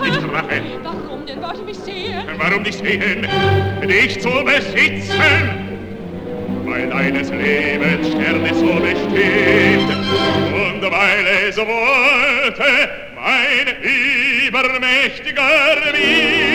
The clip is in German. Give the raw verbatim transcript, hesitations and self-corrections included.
nicht Rache. Warum denn wollte mich sehen? Warum dich sehen? Dich zu besitzen? Weil deines Lebens Sterne so bestimmt und weil es wollte mein übermächtiger Wille.